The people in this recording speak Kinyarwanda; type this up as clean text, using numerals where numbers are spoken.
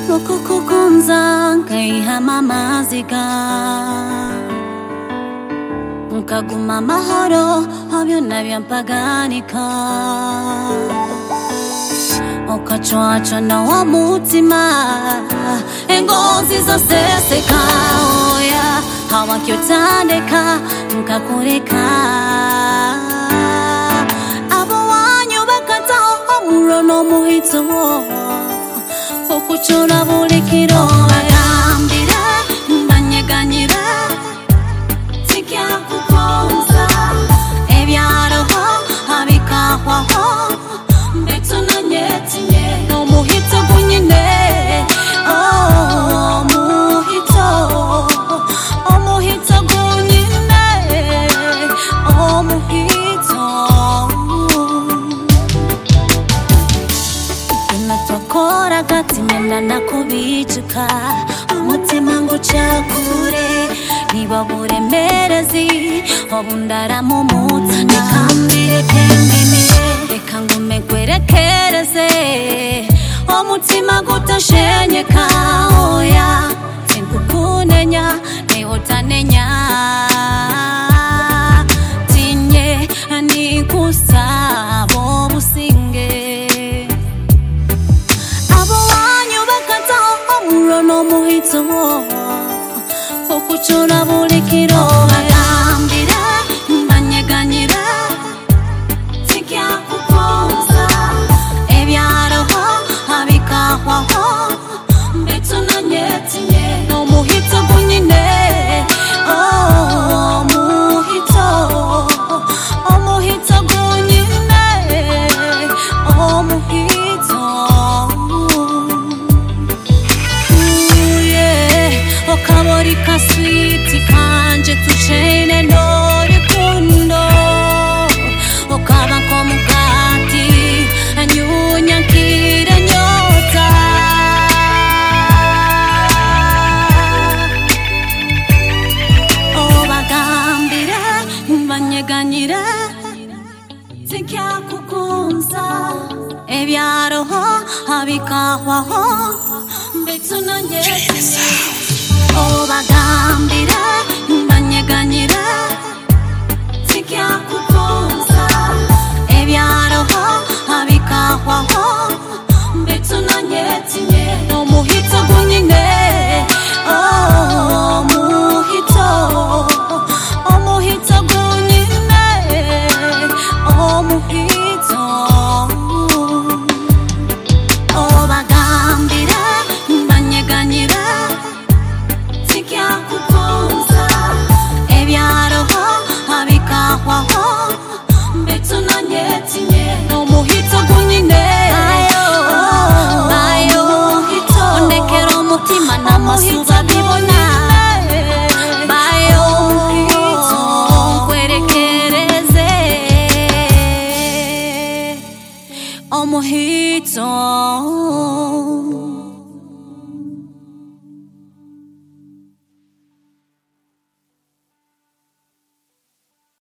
Kukukunza nkayihama amaziga nkaguma amahoro abyona byampaganika ukacwacana wa mutima engozi zose seka oya hawakyotandeka nkakureka abo wanyu bakataho omurono muhito okuchora bulikiro bagambira banyeganyira tikya kukonza ebyaroho abikahwaho mbetuna nyetinye omuhito gunyine omuhito gunyine omuhito natokora gati nyenda nakubicuka umutima ngo cyakure niba buremerezi obundara mu mutima kambire kendimire reka ngume kwerekereze umutima gutashenyeka oya sinkukunenya nihotanenya tinye nikusabo businge no muhito okuchora bulikiro bagambira banyeganyira tikya kukonza ebyaroho abikahwaho mbetuna nyetinye omuhito gunyine omuhito gunyine omuhito okabori kaswiti kanje tuchene norikundo okaba komukati anyunyakira nyota obagambira banyeganyira tikya kukunza ebyaroho abikahwaho mbetuna nyetinye obagambira banyeganyira tikya kukonza ebyaroho abikahwaho mbetuna nyetinye omuhito gunyine omuhito gunyine omuhito obagambira banyeganyira tikya kukonza ebyaroho abikahwaho mbetuna nyetinye omuhito gunyine omuhito ondekera omutima n'amasuba bibona bayo nkwerekereze omuhito